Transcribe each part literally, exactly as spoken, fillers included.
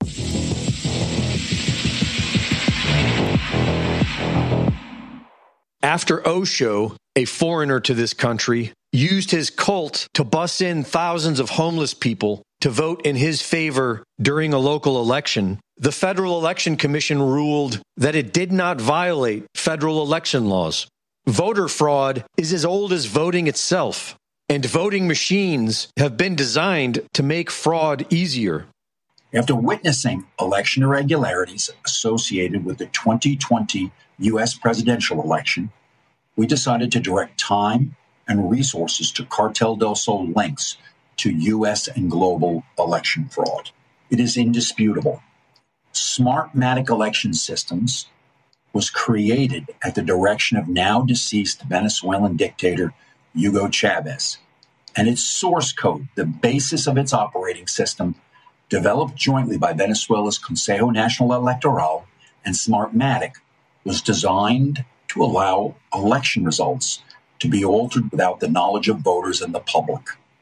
After Osho, a foreigner to this country, used his cult to bus in thousands of homeless people to vote in his favor during a local election, the Federal Election Commission ruled that it did not violate federal election laws. Voter fraud is as old as voting itself, and voting machines have been designed to make fraud easier. After witnessing election irregularities associated with the twenty twenty U S presidential election, we decided to direct time and resources to Cartel del Sol links to U S and global election fraud. It is indisputable. Smartmatic Election Systems was created at the direction of now deceased Venezuelan dictator Hugo Chavez, and its source code, the basis of its operating system, developed jointly by Venezuela's Consejo Nacional Electoral and Smartmatic, was designed to allow election results to be altered without the knowledge of voters and the public.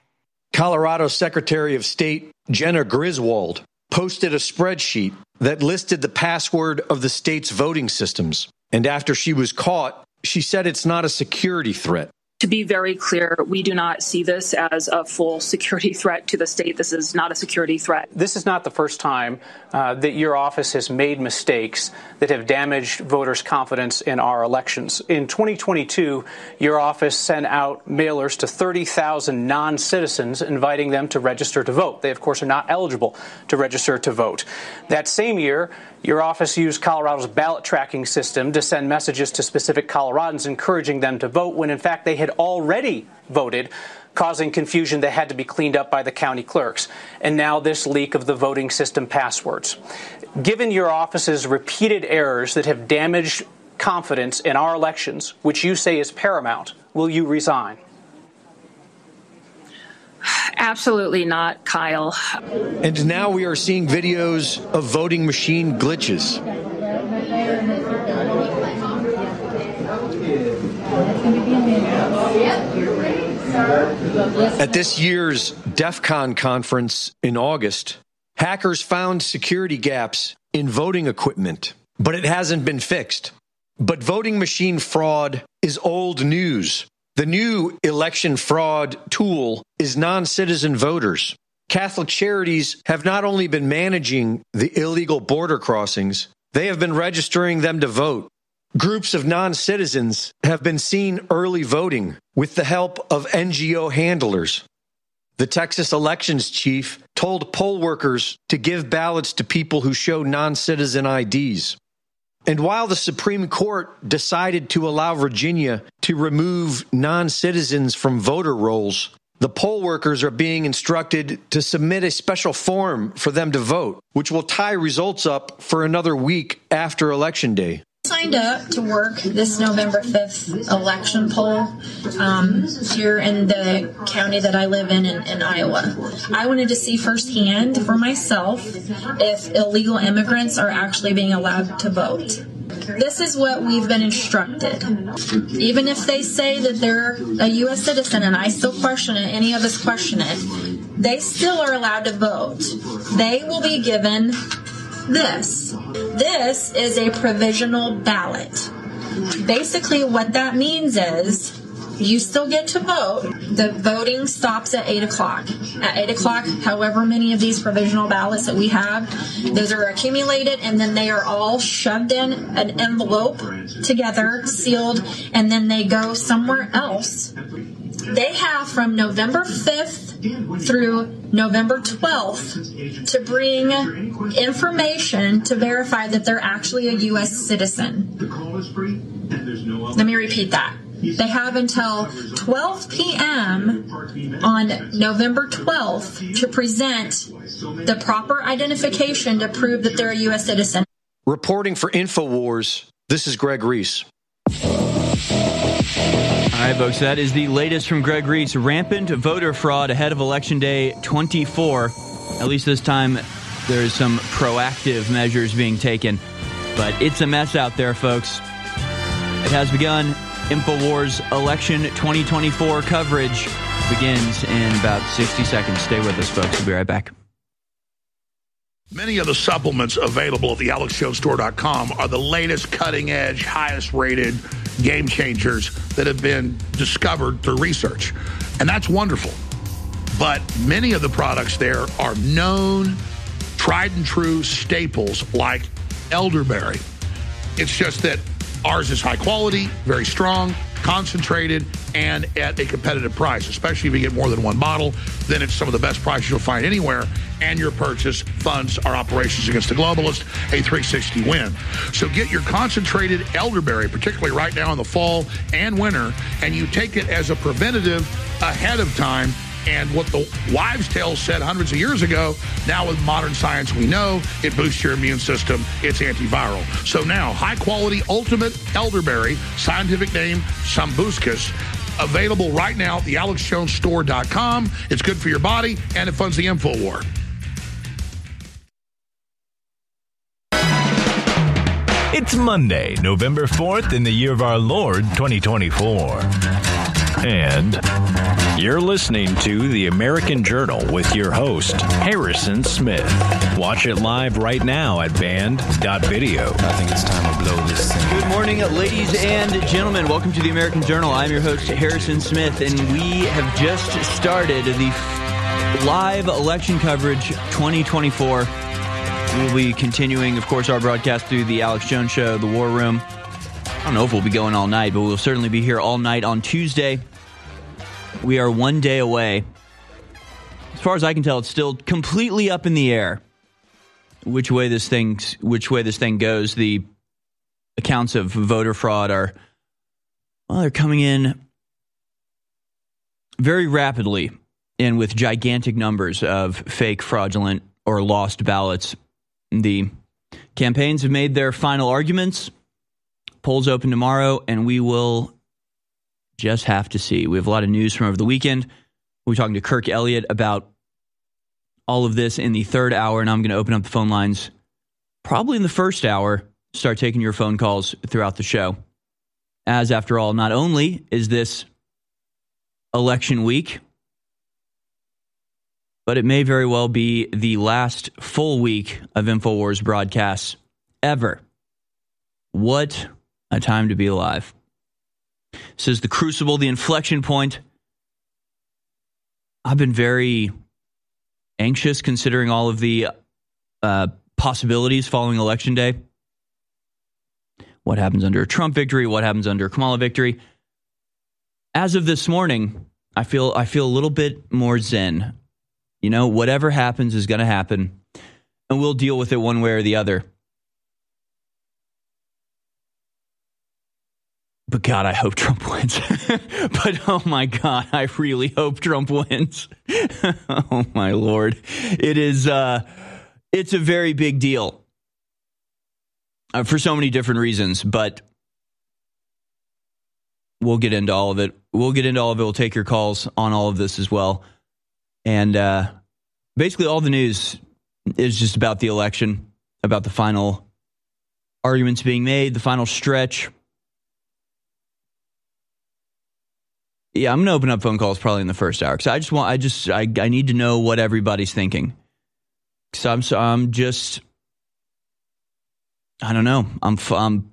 Colorado Secretary of State Jenna Griswold posted a spreadsheet that listed the password of the state's voting systems. And after she was caught, she said it's not a security threat. To be very clear, we do not see this as a full security threat to the state. This is not a security threat. This is not the first time uh, that your office has made mistakes that have damaged voters' confidence in our elections. In twenty twenty-two, your office sent out mailers to thirty thousand non-citizens inviting them to register to vote. They, of course, are not eligible to register to vote. That same year, your office used Colorado's ballot tracking system to send messages to specific Coloradans encouraging them to vote when, in fact, they had already voted, causing confusion that had to be cleaned up by the county clerks. And now this leak of the voting system passwords. Given your office's repeated errors that have damaged confidence in our elections, which you say is paramount, will you resign? Absolutely not, Kyle. And now we are seeing videos of voting machine glitches. At this year's DEF CON conference in August, hackers found security gaps in voting equipment, but it hasn't been fixed. But voting machine fraud is old news. The new election fraud tool is non-citizen voters. Catholic Charities have not only been managing the illegal border crossings, they have been registering them to vote. Groups of non-citizens have been seen early voting with the help of N G O handlers. The Texas elections chief told poll workers to give ballots to people who show non-citizen I Ds. And while the Supreme Court decided to allow Virginia to remove non-citizens from voter rolls, the poll workers are being instructed to submit a special form for them to vote, which will tie results up for another week after Election Day. Signed up to work this November fifth election poll um, here in the county that I live in, in in Iowa. I wanted to see firsthand for myself if illegal immigrants are actually being allowed to vote. This is what we've been instructed. Even if they say that they're a U S citizen, and I still question it, any of us question it, they still are allowed to vote. They will be given this. This is a provisional ballot. Basically, what that means is you still get to vote. The voting stops at eight o'clock. At eight o'clock, however many of these provisional ballots that we have, those are accumulated, and then they are all shoved in an envelope together, sealed, and then they go somewhere else. They have from November fifth through November twelfth to bring information to verify that they're actually a U S citizen. Let me repeat that. They have until twelve p.m. on November twelfth to present the proper identification to prove that they're a U S citizen. Reporting for InfoWars, this is Greg Reese. All right, folks, that is the latest from Greg Reese. Rampant voter fraud ahead of Election Day twenty-four. At least this time, there's some proactive measures being taken. But it's a mess out there, folks. It has begun. InfoWars Election twenty twenty-four coverage begins in about sixty seconds. Stay with us, folks. We'll be right back. Many of the supplements available at the alex jones store dot com are the latest, cutting-edge, highest-rated game changers that have been discovered through research. And that's wonderful. But many of the products there are known, tried-and-true staples like elderberry. It's just that ours is high quality, very strong, concentrated, and at a competitive price, especially if you get more than one bottle. Then it's some of the best prices you'll find anywhere, and your purchase funds our operations against the globalist, a three sixty win. So get your concentrated elderberry, particularly right now in the fall and winter, and you take it as a preventative ahead of time. And what the wives' tale said hundreds of years ago, now with modern science we know, it boosts your immune system, it's antiviral. So now, high-quality ultimate elderberry, scientific name Sambucus, available right now at the alex jones store dot com. It's good for your body, and it funds the InfoWar. It's Monday, November fourth in the year of our Lord, twenty twenty-four. And you're listening to The American Journal with your host, Harrison Smith. Watch it live right now at band dot video. I think it's time to blow this thing. Good morning, ladies and gentlemen. Welcome to The American Journal. I'm your host, Harrison Smith, and we have just started the live election coverage twenty twenty-four. We'll be continuing, of course, our broadcast through the Alex Jones Show, the War Room. I don't know if we'll be going all night, but we'll certainly be here all night on Tuesday. We are one day away. As far as I can tell, it's still completely up in the air which way this thing which way this thing goes. The accounts of voter fraud are, well, they're coming in very rapidly and with gigantic numbers of fake, fraudulent, or lost ballots. The campaigns have made their final arguments. Polls open tomorrow, and we will just have to see. We have a lot of news from over the weekend. We're talking to Kirk Elliott about all of this in the third hour, and I'm going to open up the phone lines probably in the first hour, start taking your phone calls throughout the show. As, after all, not only is this election week, but it may very well be the last full week of InfoWars broadcasts ever. What a time to be alive. This is the crucible, the inflection point. I've been very anxious considering all of the uh, possibilities following Election Day. What happens under a Trump victory? What happens under a Kamala victory? As of this morning, I feel I feel a little bit more zen. You know, whatever happens is going to happen, and we'll deal with it one way or the other. But God, I hope Trump wins. But oh my God, I really hope Trump wins. Oh my Lord. It is, uh, it's a very big deal uh, for so many different reasons, but we'll get into all of it. We'll get into all of it. We'll take your calls on all of this as well. And uh, basically all the news is just about the election, about the final arguments being made, the final stretch. Yeah, I'm going to open up phone calls probably in the first hour because I just want, I just, I, I need to know what everybody's thinking. Because I'm, so I'm just, I don't know. I'm, I'm,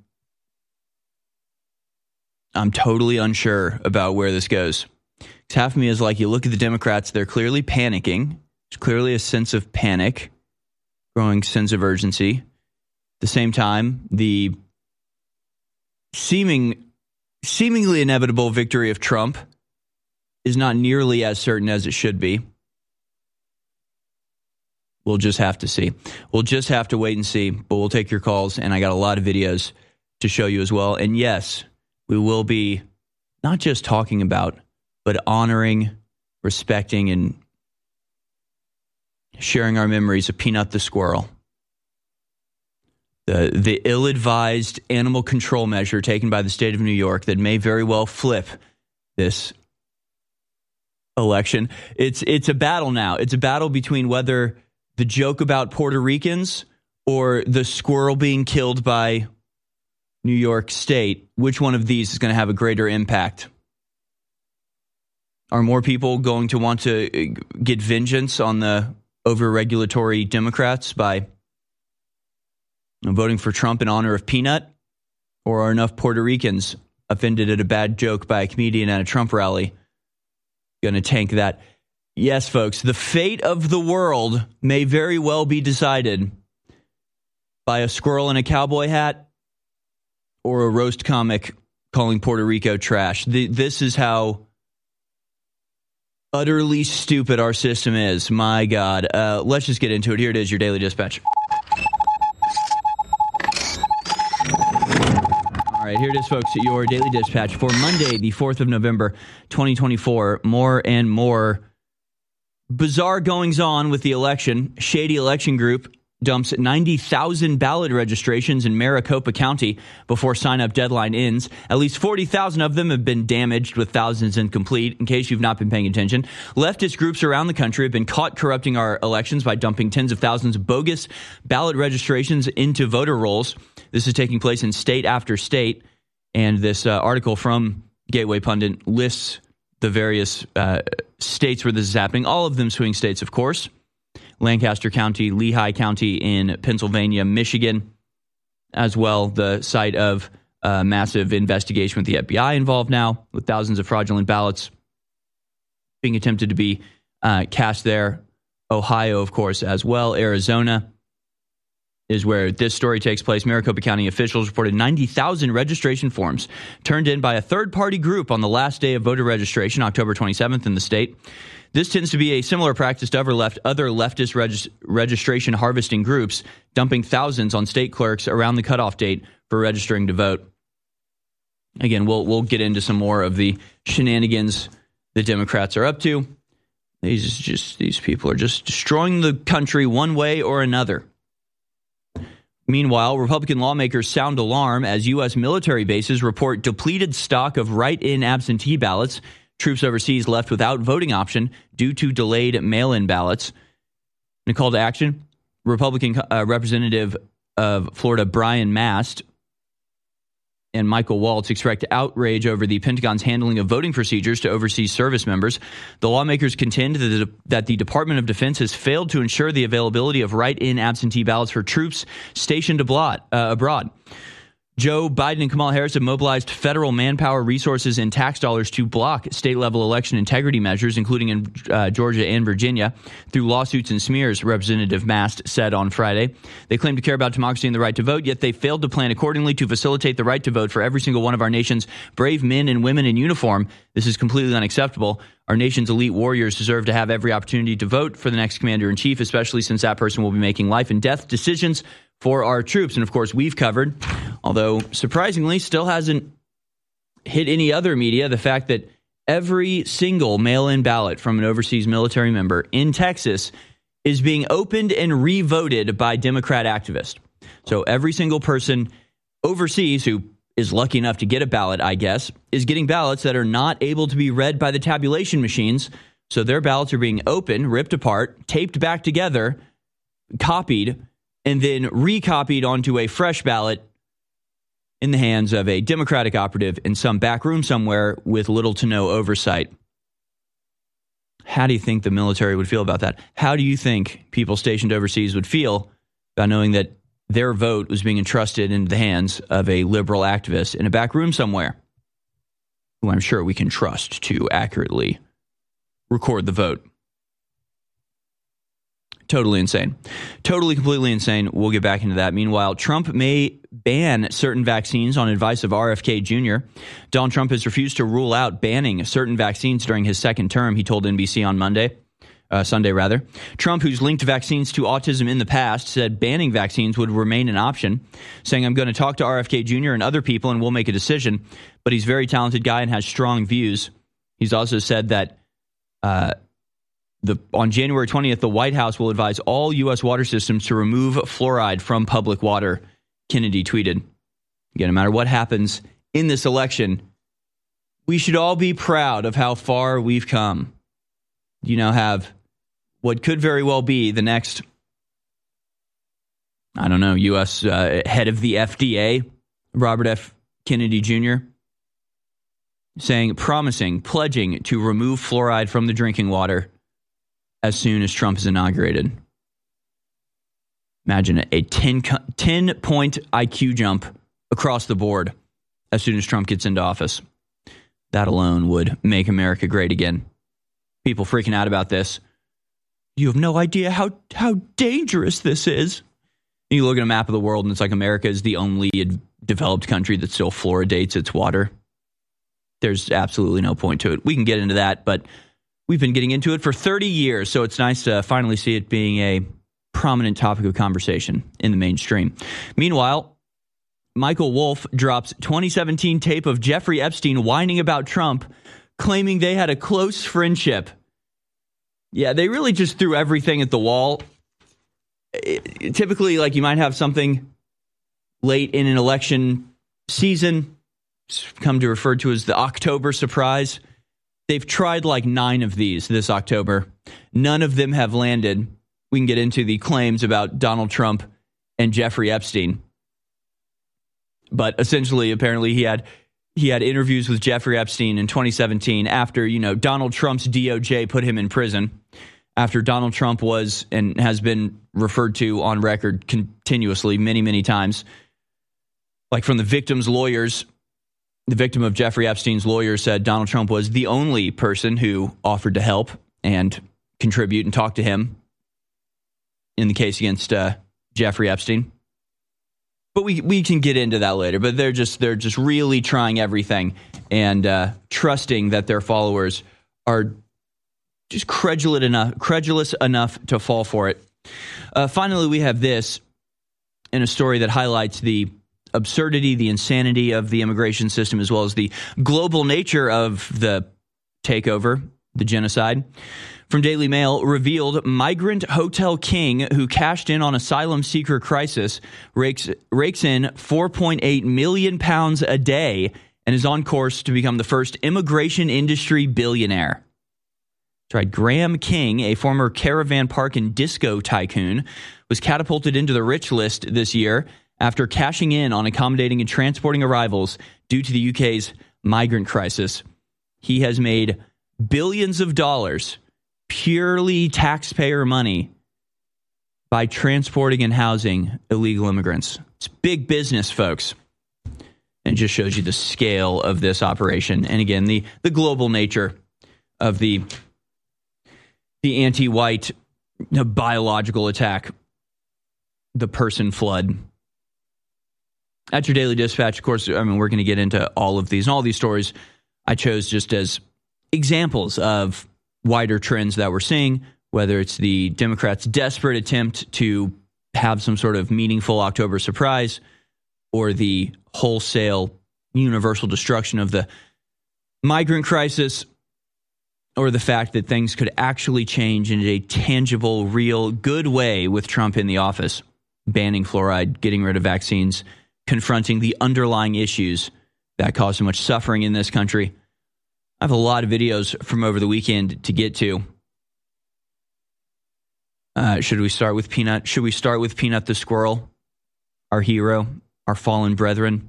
I'm totally unsure about where this goes. Because half of me is like, you look at the Democrats, they're clearly panicking. There's clearly a sense of panic, growing sense of urgency. At the same time, the seeming, seemingly inevitable victory of Trump is not nearly as certain as it should be. We'll just have to see. We'll just have to wait and see, but we'll take your calls, and I got a lot of videos to show you as well. And yes, we will be not just talking about, but honoring, respecting, and sharing our memories of Peanut the squirrel. The, the ill-advised animal control measure taken by the state of New York that may very well flip this election. It's it's a battle now. It's a battle between whether the joke about Puerto Ricans or the squirrel being killed by New York State. Which one of these is going to have a greater impact? Are more people going to want to get vengeance on the over-regulatory Democrats by voting for Trump in honor of Peanut? Or are enough Puerto Ricans offended at a bad joke by a comedian at a Trump rally going to tank that? Yes, folks, the fate of the world may very well be decided by a squirrel in a cowboy hat or a roast comic calling Puerto Rico trash. The, this is how utterly stupid our system is. My God. Uh, let's just get into it. Here it is, your Daily Dispatch. All right, here it is, folks, your Daily Dispatch for Monday, the fourth of November, twenty twenty-four. More and more bizarre goings-on with the election. Shady Election Group dumps ninety thousand ballot registrations in Maricopa County before sign-up deadline ends. At least forty thousand of them have been damaged, with thousands incomplete. In case you've not been paying attention, leftist groups around the country have been caught corrupting our elections by dumping tens of thousands of bogus ballot registrations into voter rolls. This is taking place in state after state, and this uh, article from Gateway Pundit lists the various uh, states where this is happening, all of them swing states, of course. Lancaster County, Lehigh County in Pennsylvania, Michigan, as well, the site of a massive investigation with the F B I involved now, with thousands of fraudulent ballots being attempted to be uh, cast there. Ohio, of course, as well. Arizona is where this story takes place. Maricopa County officials reported ninety thousand registration forms turned in by a third-party group on the last day of voter registration, October twenty-seventh, in the state. This tends to be a similar practice to other, left, other leftist regis- registration harvesting groups, dumping thousands on state clerks around the cutoff date for registering to vote. Again, we'll we'll get into some more of the shenanigans the Democrats are up to. These just these people are just destroying the country one way or another. Meanwhile, Republican lawmakers sound alarm as U S military bases report depleted stock of write-in absentee ballots. Troops overseas left without voting option due to delayed mail-in ballots. In a call to action, Republican uh, Representative of Florida Brian Mast and Michael Waltz expressed outrage over the Pentagon's handling of voting procedures to overseas service members. The lawmakers contend that the, that the Department of Defense has failed to ensure the availability of write-in absentee ballots for troops stationed abroad. Uh, abroad. Joe Biden and Kamala Harris have mobilized federal manpower, resources, and tax dollars to block state-level election integrity measures, including in uh, Georgia and Virginia, through lawsuits and smears, Representative Mast said on Friday. They claim to care about democracy and the right to vote, yet they failed to plan accordingly to facilitate the right to vote for every single one of our nation's brave men and women in uniform. This is completely unacceptable. Our nation's elite warriors deserve to have every opportunity to vote for the next commander-in-chief, especially since that person will be making life and death decisions for our troops. And of course, we've covered, although surprisingly still hasn't hit any other media, the fact that every single mail-in ballot from an overseas military member in Texas is being opened and re-voted by Democrat activists. So every single person overseas who is lucky enough to get a ballot, I guess, is getting ballots that are not able to be read by the tabulation machines. So their ballots are being opened, ripped apart, taped back together, copied, and then recopied onto a fresh ballot in the hands of a Democratic operative in some back room somewhere with little to no oversight. How do you think the military would feel about that? How do you think people stationed overseas would feel about knowing that their vote was being entrusted into the hands of a liberal activist in a back room somewhere, who I'm sure we can trust to accurately record the vote? Totally insane. Totally, completely insane. We'll get back into that. Meanwhile, Trump may ban certain vaccines on advice of R F K Junior Donald Trump has refused to rule out banning certain vaccines during his second term, he told N B C on Monday. Uh, Sunday, rather. Trump, who's linked vaccines to autism in the past, said banning vaccines would remain an option, saying, I'm going to talk to R F K Junior and other people and we'll make a decision. But he's a very talented guy and has strong views. He's also said that uh, the on January twentieth, the White House will advise all U S water systems to remove fluoride from public water, Kennedy tweeted. Again, no matter what happens in this election, we should all be proud of how far we've come. You now have what could very well be the next, I don't know, U S uh, head of the F D A, Robert F. Kennedy Junior, saying, promising, pledging to remove fluoride from the drinking water as soon as Trump is inaugurated. Imagine it, a ten, ten point I Q jump across the board as soon as Trump gets into office. That alone would make America great again. People freaking out about this. You have no idea how, how dangerous this is. And you look at a map of the world and it's like America is the only developed country that still fluoridates its water. There's absolutely no point to it. We can get into that, but we've been getting into it for thirty years, so it's nice to finally see it being a prominent topic of conversation in the mainstream. Meanwhile, Michael Wolff drops twenty seventeen tape of Jeffrey Epstein whining about Trump, claiming they had a close friendship. Yeah, they really just threw everything at the wall. It, typically, like you might have something late in an election season, come to refer to as the October surprise. They've tried like nine of these this October. None of them have landed. We can get into the claims about Donald Trump and Jeffrey Epstein. But essentially, apparently, he had he had interviews with Jeffrey Epstein in twenty seventeen after, you know, Donald Trump's D O J put him in prison. After Donald Trump was and has been referred to on record continuously many, many times, like from the victim's lawyers. The victim of Jeffrey Epstein's lawyer said Donald Trump was the only person who offered to help and contribute and talk to him in the case against uh, Jeffrey Epstein. But we we can get into that later. But they're just they're just really trying everything and uh, trusting that their followers are just credulous enough credulous enough to fall for it. Uh, finally, we have this in a story that highlights the absurdity, the insanity of the immigration system, as well as the global nature of the takeover, the genocide. From Daily Mail, revealed migrant hotel king who cashed in on asylum seeker crisis rakes, rakes in four point eight million pounds a day and is on course to become the first immigration industry billionaire. That's right. Graham King, a former caravan park and disco tycoon, was catapulted into the rich list this year after cashing in on accommodating and transporting arrivals due to the U K's migrant crisis. He has made billions of dollars, purely taxpayer money, by transporting and housing illegal immigrants. It's big business, folks. And it just shows you the scale of this operation. And again, the, the global nature of the, the anti-white the biological attack, the person flood. At your Daily Dispatch, of course, I mean, we're going to get into all of these. And all these stories I chose just as examples of wider trends that we're seeing, whether it's the Democrats' desperate attempt to have some sort of meaningful October surprise or the wholesale universal destruction of the migrant crisis, or the fact that things could actually change in a tangible, real, good way with Trump in the office, banning fluoride, getting rid of vaccines, confronting the underlying issues that cause so much suffering in this country. I have a lot of videos from over the weekend to get to. Uh, should we start with Peanut? Should we start with Peanut the squirrel, our hero, our fallen brethren?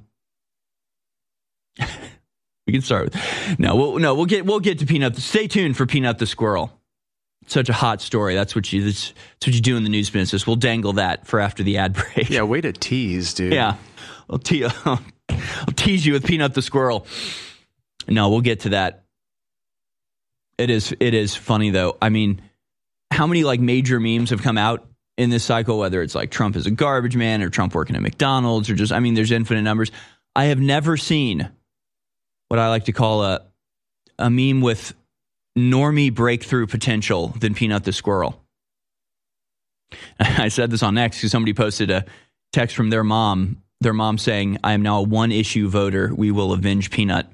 We can start with no. We'll, no, we'll get we'll get to Peanut. Stay tuned for Peanut the squirrel. It's such a hot story. That's what you that's, that's what you do in the news business. We'll dangle that for after the ad break. Yeah, way to tease, dude. Yeah, I'll, te- I'll tease you with Peanut the squirrel. No, we'll get to that. It is it is funny though. I mean, how many like major memes have come out in this cycle? Whether it's like Trump is a garbage man or Trump working at McDonald's or just I mean, there's infinite numbers. I have never seen what I like to call a a meme with normie breakthrough potential than Peanut the squirrel. I said this on X because somebody posted a text from their mom, their mom saying, "I am now a one-issue voter. We will avenge Peanut."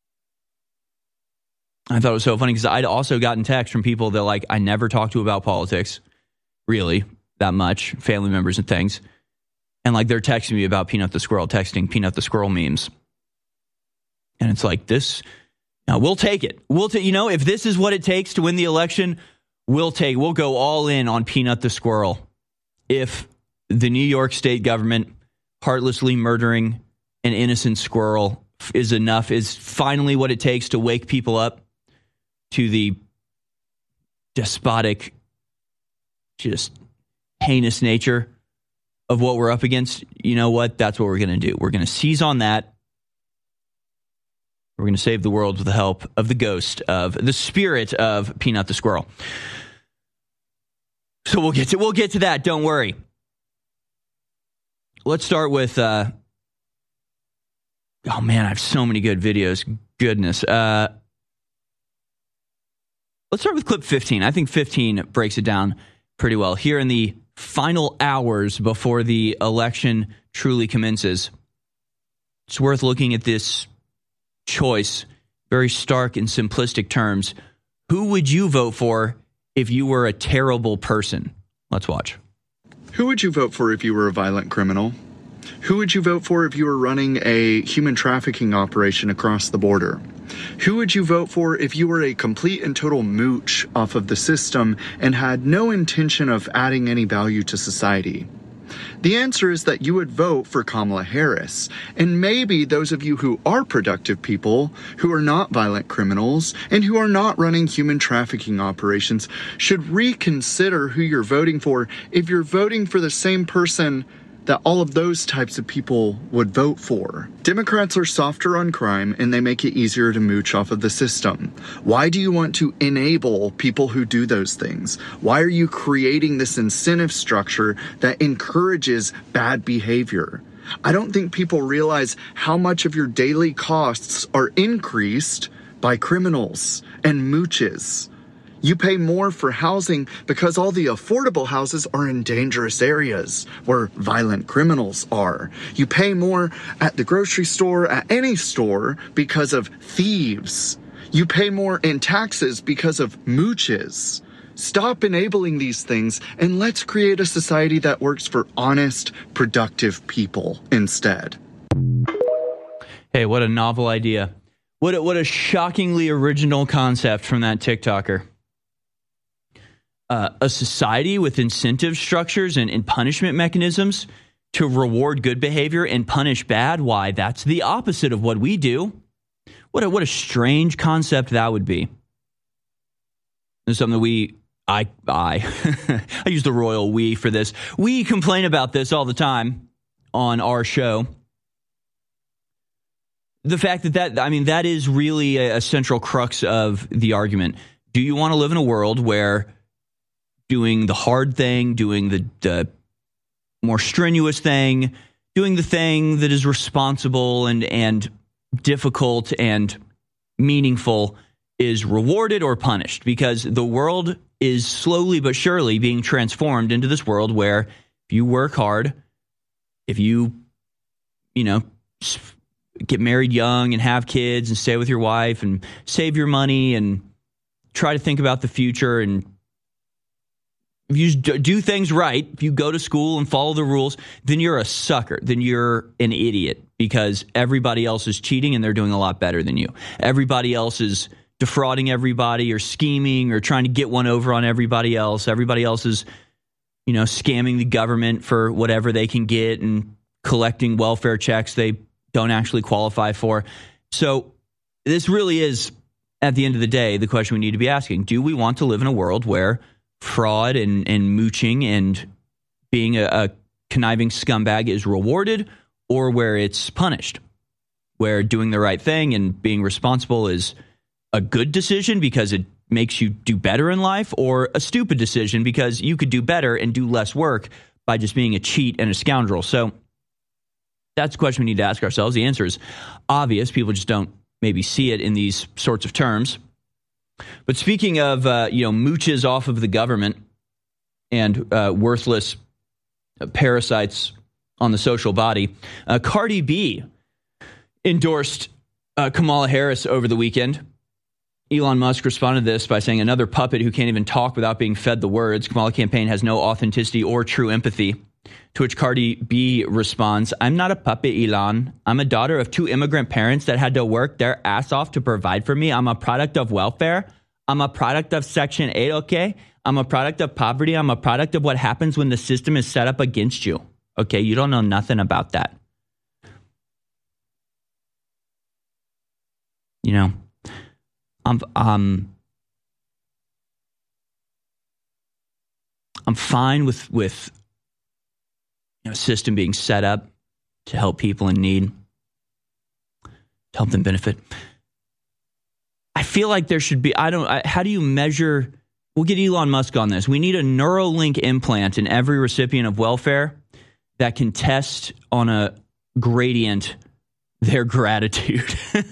I thought it was so funny because I'd also gotten texts from people that like I never talked to about politics, really, that much, family members and things. And like they're texting me about Peanut the squirrel, texting Peanut the squirrel memes. And it's like this, now we'll take it. We'll take, you know, if this is what it takes to win the election, we'll take, we'll go all in on Peanut the squirrel. If the New York state government heartlessly murdering an innocent squirrel is enough, is finally what it takes to wake people up to the despotic just heinous nature of what we're up against, you know what? That's what we're going to do. We're going to seize on that. We're going to save the world with the help of the ghost of the spirit of Peanut the Squirrel. So we'll get to we'll get to that. Don't worry. Let's start with. Uh, oh man, I have so many good videos. Goodness. Uh, let's start with clip fifteen. I think fifteen breaks it down pretty well. Here in the final hours before the election truly commences, it's worth looking at this choice, very stark and simplistic terms. Who would you vote for if you were a terrible person? Let's watch. Who would you vote for if you were a violent criminal? Who would you vote for if you were running a human trafficking operation across the border? Who would you vote for if you were a complete and total mooch off of the system and had no intention of adding any value to society? The answer is that you would vote for Kamala Harris. And maybe those of you who are productive people, who are not violent criminals, and who are not running human trafficking operations should reconsider who you're voting for if you're voting for the same person that all of those types of people would vote for. Democrats are softer on crime and they make it easier to mooch off of the system. Why do you want to enable people who do those things? Why are you creating this incentive structure that encourages bad behavior? I don't think people realize how much of your daily costs are increased by criminals and mooches. You pay more for housing because all the affordable houses are in dangerous areas where violent criminals are. You pay more at the grocery store, at any store, because of thieves. You pay more in taxes because of mooches. Stop enabling these things and let's create a society that works for honest, productive people instead. Hey, what a novel idea. What a, what a shockingly original concept from that TikToker. Uh, a society with incentive structures and, and punishment mechanisms to reward good behavior and punish bad. Why, that's the opposite of what we do. What a, what a strange concept that would be. It's something that we, I, I, I use the royal we for this. We complain about this all the time on our show. The fact that that, I mean, that is really a, a central crux of the argument. Do you want to live in a world where doing the hard thing, doing the, the more strenuous thing, doing the thing that is responsible and, and difficult and meaningful is rewarded or punished? Because the world is slowly but surely being transformed into this world where if you work hard, if you, you know, get married young and have kids and stay with your wife and save your money and try to think about the future, and if you do things right, if you go to school and follow the rules, then you're a sucker. Then you're an idiot because everybody else is cheating and they're doing a lot better than you. Everybody else is defrauding everybody or scheming or trying to get one over on everybody else. Everybody else is, you know, scamming the government for whatever they can get and collecting welfare checks they don't actually qualify for. So this really is, at the end of the day, the question we need to be asking. Do we want to live in a world where fraud and, and mooching and being a, a conniving scumbag is rewarded, or where it's punished, where doing the right thing and being responsible is a good decision because it makes you do better in life, or a stupid decision because you could do better and do less work by just being a cheat and a scoundrel? So that's the question we need to ask ourselves. The answer is obvious. People just don't maybe see it in these sorts of terms. But speaking of, uh, you know, mooches off of the government and uh, worthless parasites on the social body, uh, Cardi B endorsed uh, Kamala Harris over the weekend. Elon Musk responded to this by saying, another puppet who can't even talk without being fed the words. Kamala campaign has no authenticity or true empathy. To which Cardi B responds, I'm not a puppet, Elon. I'm a daughter of two immigrant parents that had to work their ass off to provide for me. I'm a product of welfare. I'm a product of Section eight, okay? I'm a product of poverty. I'm a product of what happens when the system is set up against you. Okay, you don't know nothing about that. You know, I'm, um, I'm fine with with you know, a system being set up to help people in need, to help them benefit. I feel like there should be, I don't, I, how do you measure, we'll get Elon Musk on this. We need a Neuralink implant in every recipient of welfare that can test on a gradient their gratitude.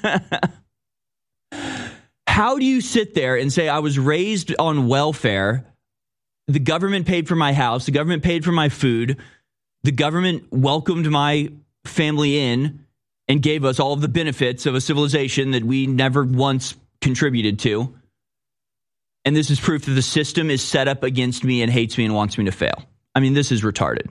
How do you sit there and say, I was raised on welfare, the government paid for my house, the government paid for my food, the government welcomed my family in and gave us all of the benefits of a civilization that we never once contributed to. And this is proof that the system is set up against me and hates me and wants me to fail. I mean, this is retarded.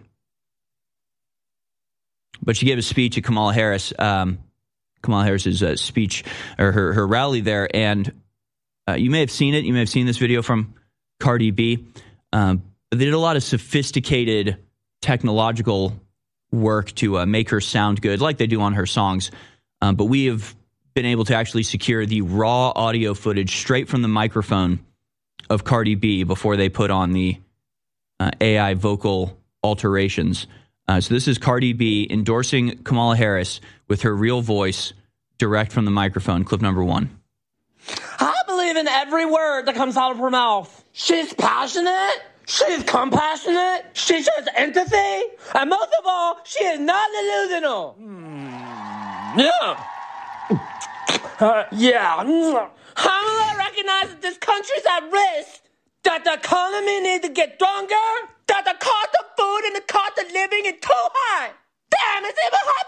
But she gave a speech at Kamala Harris, um, Kamala Harris's uh, speech, or her, her rally there. And uh, you may have seen it. You may have seen this video from Cardi B. Um, they did a lot of sophisticated technological work to uh, make her sound good, like they do on her songs. Um, but we have been able to actually secure the raw audio footage straight from the microphone of Cardi B before they put on the uh, A I vocal alterations. Uh, so this is Cardi B endorsing Kamala Harris with her real voice, direct from the microphone. Clip number one. I believe in every word that comes out of her mouth. She's passionate. She's compassionate. She shows empathy. And most of all, she is not delusional. Mm. Yeah. Uh, yeah. Kamala recognizes this country's at risk, that the economy needs to get stronger, that the cost of food and the cost of living is too high. Damn, it's even hard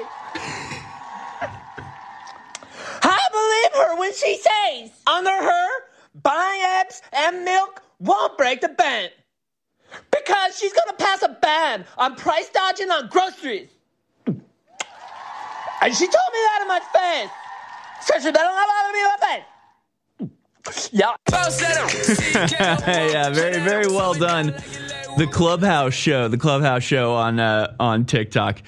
for me. I believe her when she says, under her, buying eggs and milk won't break the bank. Because she's going to pass a ban on price dodging on groceries. And she told me that in my face. So she better not bother me in my face. Yeah. Yeah, very, very well done. The Clubhouse show, the Clubhouse show on uh, on TikTok.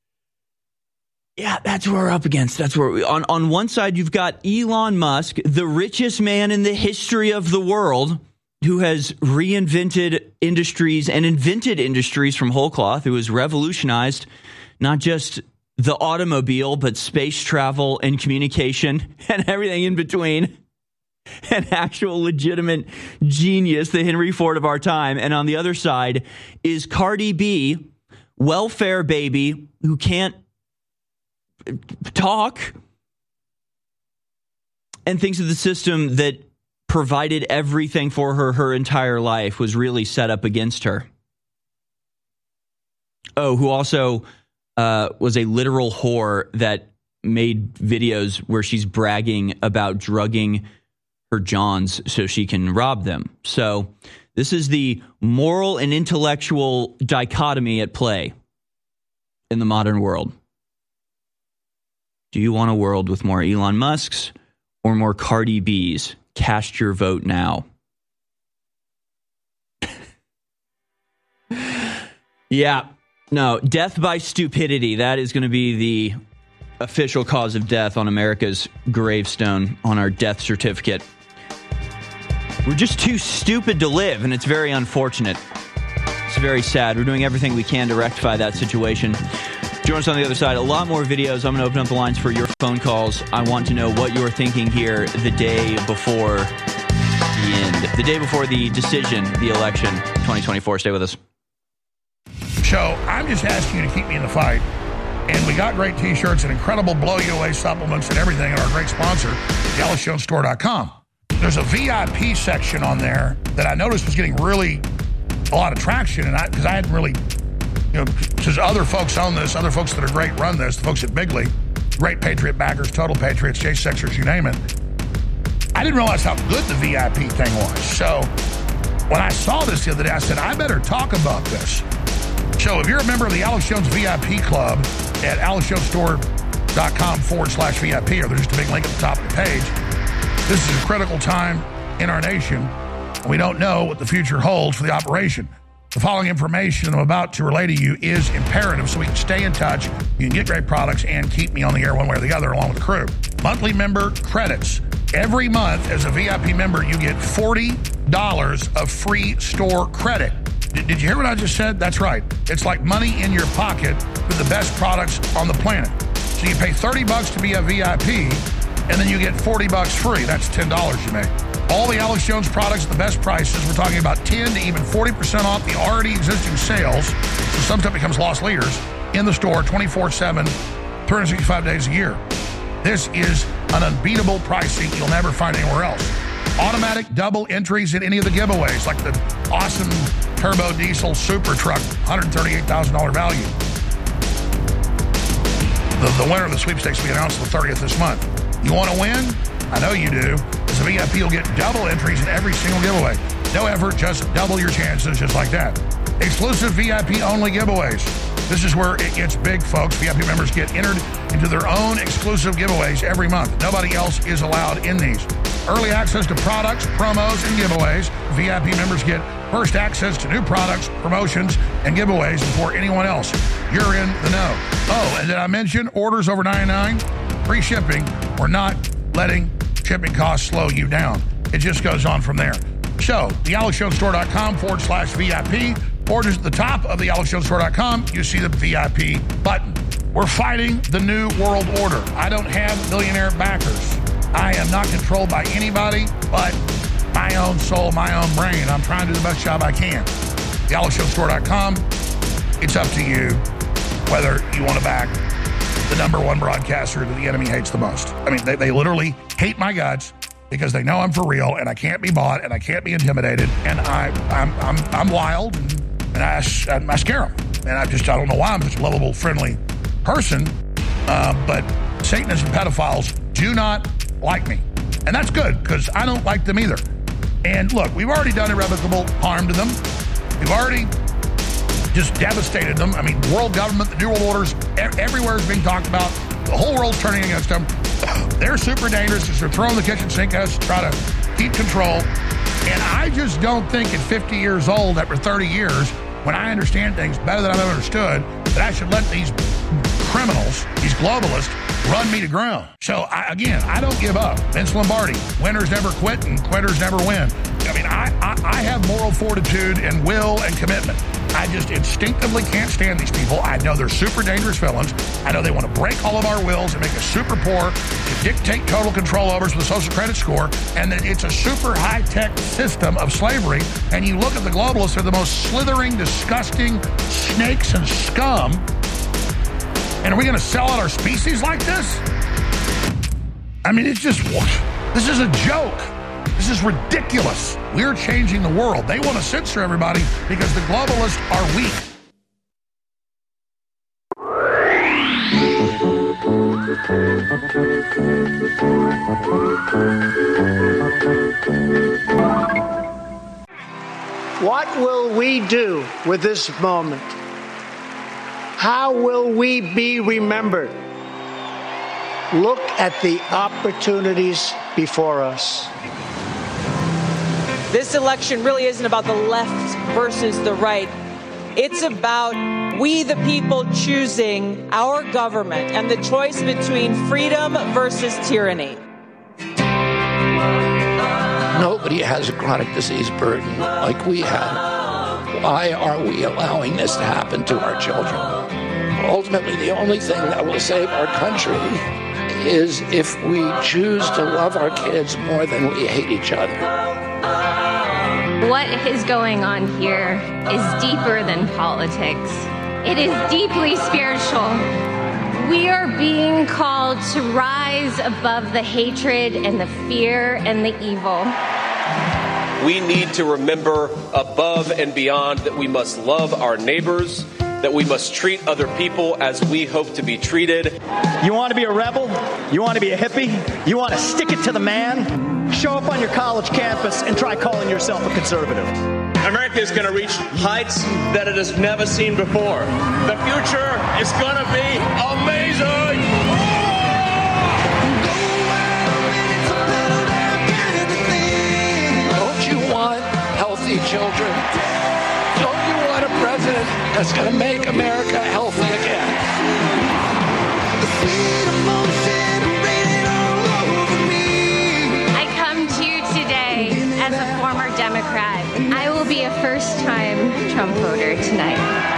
Yeah, that's what we're up against. That's where we, on on one side you've got Elon Musk, the richest man in the history of the world, who has reinvented industries and invented industries from whole cloth, who has revolutionized not just the automobile, but space travel and communication and everything in between. An actual legitimate genius, the Henry Ford of our time. And on the other side is Cardi B, welfare baby, who can't talk and thinks of the system that provided everything for her her entire life was really set up against her. Oh, who also uh, was a literal whore that made videos where she's bragging about drugging her Johns so she can rob them. So this is the moral and intellectual dichotomy at play in the modern world. Do you want a world with more Elon Musks or more Cardi B's? Cast your vote now. Yeah, no, death by stupidity. That is going to be the official cause of death on America's gravestone, on our death certificate. We're just too stupid to live, and it's very unfortunate. It's very sad. We're doing everything we can to rectify that situation. Join us on the other side. A lot more videos. I'm going to open up the lines for your phone calls. I want to know what you're thinking here the day before the end. The day before the decision, the election, twenty twenty-four. Stay with us. So I'm just asking you to keep me in the fight. And we got great T-shirts and incredible blow-you-away supplements and everything at our great sponsor, the alex jones store dot com. There's a V I P section on there that I noticed was getting really a lot of traction, and I because I hadn't really, you know, because other folks own this, other folks that are great run this, the folks at Big League, great Patriot backers, Total Patriots, J sixers, you name it. I didn't realize how good the V I P thing was. So when I saw this the other day, I said, I better talk about this. So if you're a member of the Alex Jones V I P Club at alex jones store dot com forward slash V I P, or there's just a big link at the top of the page, this is a critical time in our nation. We don't know what the future holds for the operation. The following information I'm about to relay to you is imperative so we can stay in touch, you can get great products, and keep me on the air one way or the other along with the crew. Monthly member credits. Every month as a V I P member, you get forty dollars of free store credit. Did, did you hear what I just said? That's right. It's like money in your pocket with the best products on the planet. So you pay thirty bucks to be a V I P, and then you get forty bucks free. That's ten dollars you make. All the Alex Jones products at the best prices. We're talking about ten to even forty percent off the already existing sales. So some stuff becomes lost leaders in the store twenty-four seven, three hundred sixty-five days a year. This is an unbeatable pricing you'll never find anywhere else. Automatic double entries in any of the giveaways, like the awesome turbo diesel super truck, one hundred thirty-eight thousand dollars value. The, the winner of the sweepstakes will be announced the thirtieth this month. You want to win? I know you do. As a V I P, you'll get double entries in every single giveaway. No effort, just double your chances, just like that. Exclusive V I P-only giveaways. This is where it gets big, folks. V I P members get entered into their own exclusive giveaways every month. Nobody else is allowed in these. Early access to products, promos, and giveaways. V I P members get first access to new products, promotions, and giveaways before anyone else. You're in the know. Oh, and did I mention orders over ninety-nine dollars? Free shipping. We're not letting shipping costs slow you down. It just goes on from there. So, the alex jones store dot com forward slash V I P, or just at the top of the alex jones store dot com, you see the V I P button. We're fighting the new world order. I don't have millionaire backers. I am not controlled by anybody but my own soul, my own brain. I'm trying to do the best job I can. the alex jones store dot com, it's up to you whether you want to back the number one broadcaster that the enemy hates the most. I mean, they, they literally hate my guts because they know I'm for real and I can't be bought and I can't be intimidated, and I, I'm I'm I'm wild and, and I, I scare them. And I just, I don't know why I'm such a lovable, friendly person, uh, but Satanists and pedophiles do not like me. And that's good, because I don't like them either. And look, we've already done irrevocable harm to them. We've already just devastated them. I mean, world government, the New World Orders, everywhere is being talked about. The whole world's turning against them. They're super dangerous because they're throwing the kitchen sink at us to try to keep control. And I just don't think at fifty years old, after thirty years, when I understand things better than I've ever understood, that I should let these criminals, these globalists, run me to ground. So, I, again, I don't give up. Vince Lombardi, winners never quit and quitters never win. I mean, I, I, I have moral fortitude and will and commitment. I just instinctively can't stand these people. I know they're super dangerous villains. I know they want to break all of our wills and make us super poor, to dictate total control over us with a social credit score, and that it's a super high-tech system of slavery. And you look at the globalists, they're the most slithering, disgusting snakes and scum. And are we going to sell out our species like this? I mean, it's just, this is a joke. This is ridiculous. We're changing the world. They want to censor everybody because the globalists are weak. What will we do with this moment? How will we be remembered? Look at the opportunities before us. This election really isn't about the left versus the right. It's about we, the people, choosing our government and the choice between freedom versus tyranny. Nobody has a chronic disease burden like we have. Why are we allowing this to happen to our children? Ultimately, the only thing that will save our country is if we choose to love our kids more than we hate each other. What is going on here is deeper than politics. It is deeply spiritual. We are being called to rise above the hatred and the fear and the evil. We need to remember above and beyond that we must love our neighbors, that we must treat other people as we hope to be treated. You want to be a rebel? You want to be a hippie? You want to stick it to the man? Show up on your college campus and try calling yourself a conservative. America is going to reach heights that it has never seen before. The future is going to be amazing. Don't you want healthy children? Don't you want a president that's going to make America healthy again? I come to you today as a former Democrat. I will be a first-time Trump voter tonight.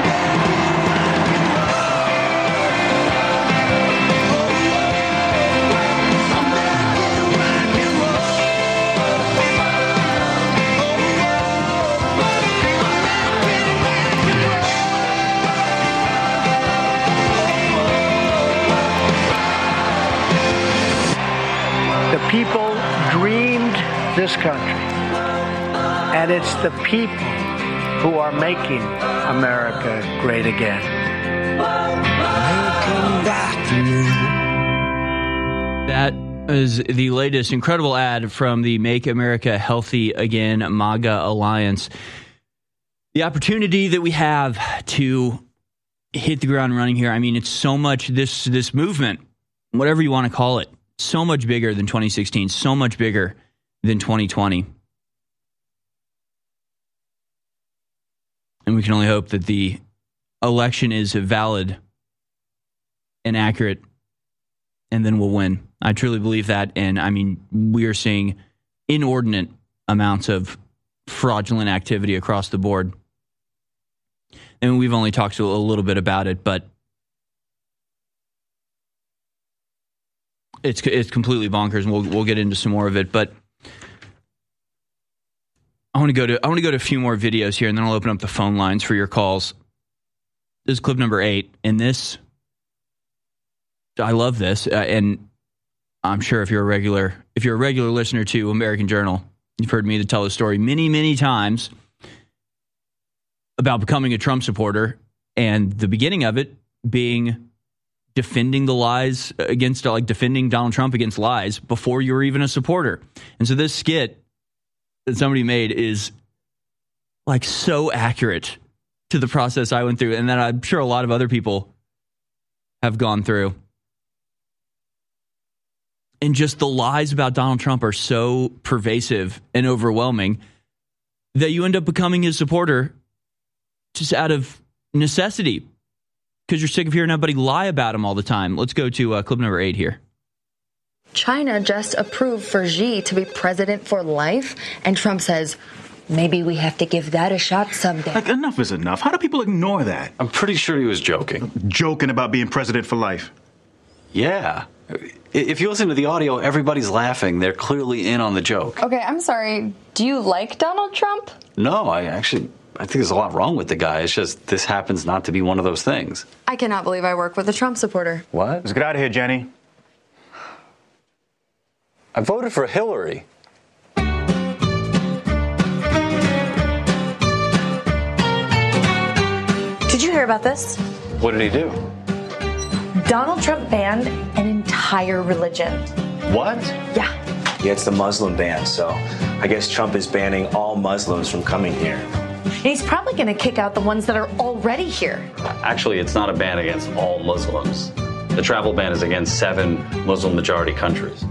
The people dreamed this country, and it's the people who are making America great again. That is the latest incredible ad from the Make America Healthy Again MAGA Alliance. The opportunity that we have to hit the ground running here, I mean, it's so much, this this movement, whatever you want to call it, so much bigger than twenty sixteen, so much bigger than twenty twenty. And we can only hope that the election is valid and accurate, and then we'll win. I truly believe that. And I mean, we are seeing inordinate amounts of fraudulent activity across the board. And we've only talked a little bit about it, but It's it's completely bonkers, and we'll we'll get into some more of it. But I want to go to I want to go to a few more videos here, and then I'll open up the phone lines for your calls. This is clip number eight, and this I love this, uh, and I'm sure if you're a regular if you're a regular listener to American Journal, you've heard me to tell the story many many times about becoming a Trump supporter, and the beginning of it being defending the lies against, like defending Donald Trump against lies before you were even a supporter. And so this skit that somebody made is like so accurate to the process I went through, and that I'm sure a lot of other people have gone through. And just the lies about Donald Trump are so pervasive and overwhelming that you end up becoming his supporter just out of necessity, because you're sick of hearing everybody lie about him all the time. Let's go to uh, clip number eight here. China just approved for Xi to be president for life, and Trump says, maybe we have to give that a shot someday. Like, enough is enough. How do people ignore that? I'm pretty sure he was joking. Joking about being president for life? Yeah. If you listen to the audio, everybody's laughing. They're clearly in on the joke. Okay, I'm sorry. Do you like Donald Trump? No, I actually... I think there's a lot wrong with the guy. It's just this happens not to be one of those things. I cannot believe I work with a Trump supporter. What? Let's get out of here, Jenny. I voted for Hillary. Did you hear about this? What did he do? Donald Trump banned an entire religion. What? Yeah. Yeah, it's the Muslim ban, so I guess Trump is banning all Muslims from coming here. And he's probably going to kick out the ones that are already here. Actually, it's not a ban against all Muslims. The travel ban is against seven Muslim-majority countries.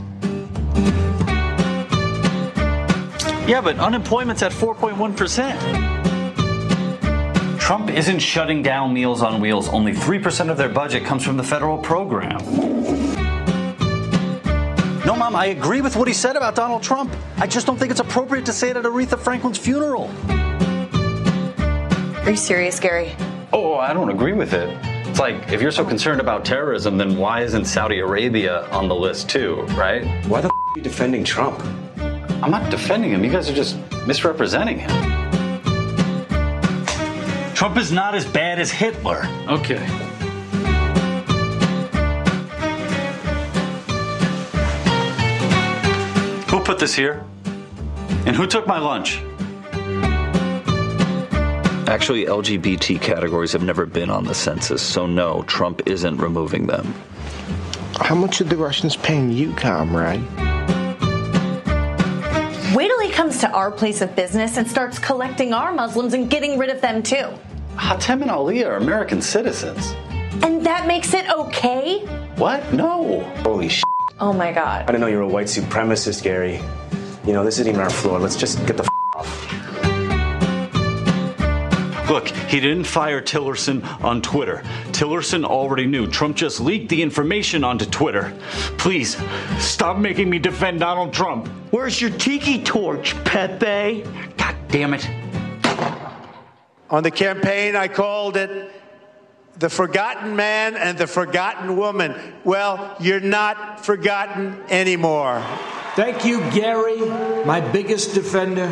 Yeah, but unemployment's at four point one percent. Trump isn't shutting down Meals on Wheels. Only three percent of their budget comes from the federal program. No, Mom, I agree with what he said about Donald Trump. I just don't think it's appropriate to say it at Aretha Franklin's funeral. Are you serious, Gary? Oh, I don't agree with it. It's like, if you're so concerned about terrorism, then why isn't Saudi Arabia on the list too, right? Why the f*** are you defending Trump? I'm not defending him. You guys are just misrepresenting him. Trump is not as bad as Hitler. Okay. Who put this here? And who took my lunch? Actually, L G B T categories have never been on the census, so no, Trump isn't removing them. How much are the Russians paying you, comrade? Wait till he comes to our place of business and starts collecting our Muslims and getting rid of them too. Hatem and Ali are American citizens. And that makes it okay? What? No. Holy shit. Oh my God. I didn't know you were a white supremacist, Gary. You know, this isn't even our floor. Let's just get the f*** off. Look, he didn't fire Tillerson on Twitter. Tillerson already knew. Trump just leaked the information onto Twitter. Please, stop making me defend Donald Trump. Where's your tiki torch, Pepe? God damn it. On the campaign, I called it the forgotten man and the forgotten woman. Well, you're not forgotten anymore. Thank you, Gary, my biggest defender.